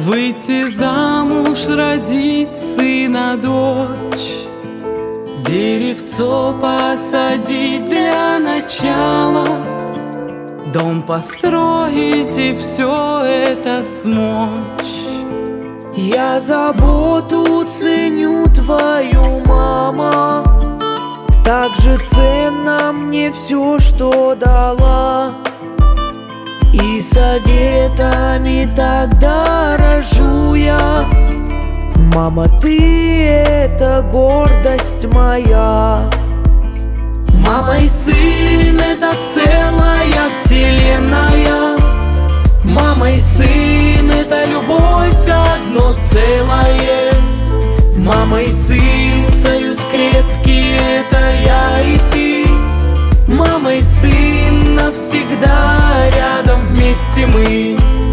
Выйти замуж, родить сына, дочь, деревцо посадить для начала, дом построить и все это смочь. Я заботу ценю твою, мама, так же ценно мне все, что дала. И советами так дорожу я. Мама, ты — это гордость моя. Мама и сын — это целая вселенная. Мама и сын — это любовь, одно целое. Мама и сын — союз крепкий, это я и ты. Мама и сын — навсегда рядом, вместе мы.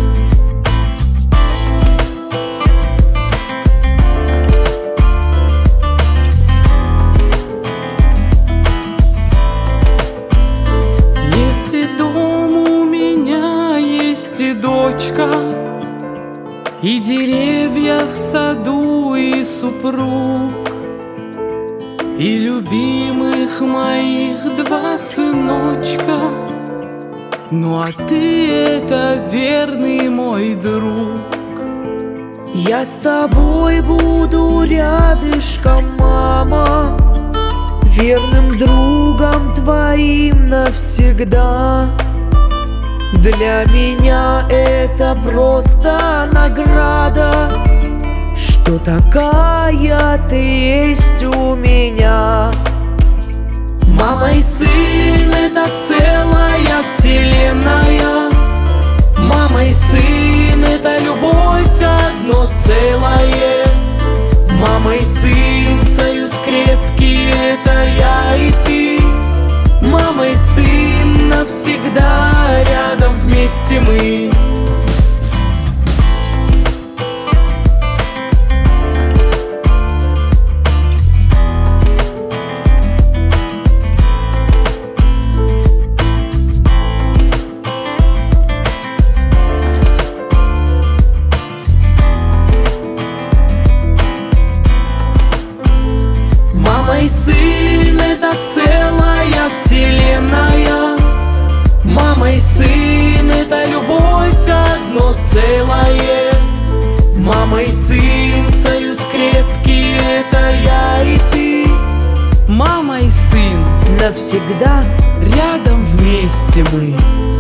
Есть и дом у меня, есть и дочка, и деревья в саду, и супруг, и любимых моих два сыночка. Ну а ты — это верный мой друг. Я с тобой буду рядышком, мама, верным другом твоим навсегда. Для меня это просто награда, что такая ты есть у меня. Мама и сын — это целая вселенная. Мама и сын — это любовь, одно целое. Мама и сын — союз крепкий, это я и ты. Мама и сын — навсегда рядом, вместе мы. Мама и сын — это целая вселенная. Мама и сын — это любовь, одно целое. Мама и сын — союз крепкий, это я и ты. Мама и сын — навсегда рядом, вместе мы.